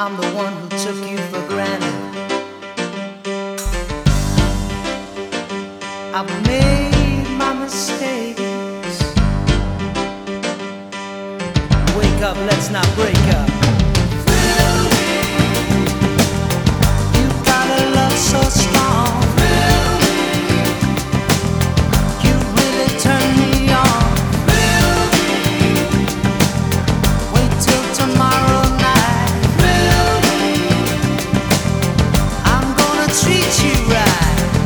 I'm the one who took you for granted. I've made my mistakes. Wake up, let's not break up. You got a love so strong. You really turn me on. Wait till tomorrow night. I'm gonna treat you right.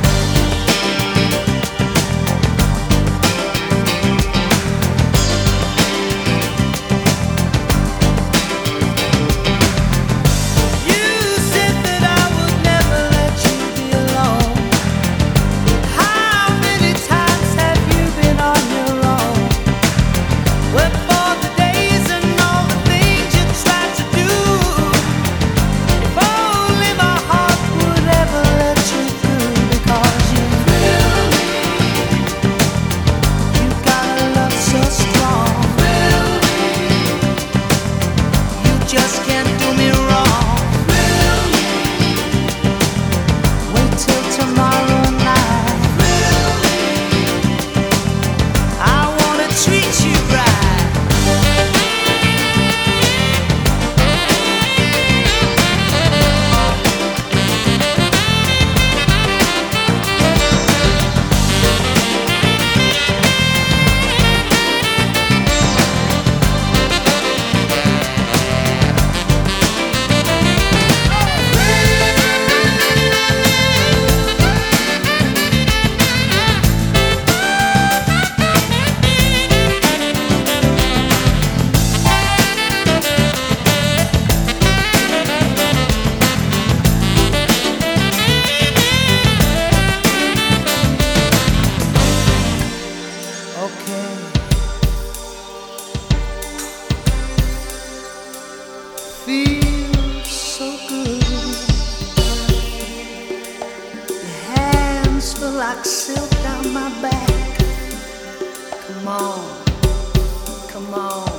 Just can't do me wrong. Wait till tomorrow night. I wanna treat you right. Okay. Feels so good. Your hands feel like silk down my back. Come on, come on.